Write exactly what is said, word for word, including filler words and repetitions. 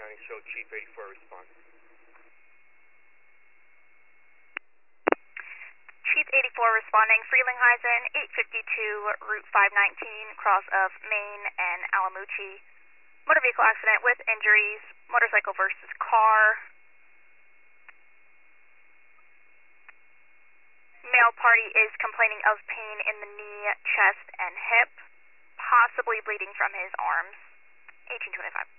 County, show Chief eighty-four respond. Chief eighty-four responding, Frelinghuysen, eight fifty-two, Route five nineteen, cross of Main and Alamucci. Motor vehicle accident with injuries, motorcycle versus car. Male party is complaining of pain in the knee, chest, and hip, possibly bleeding from his arms. eighteen twenty-five.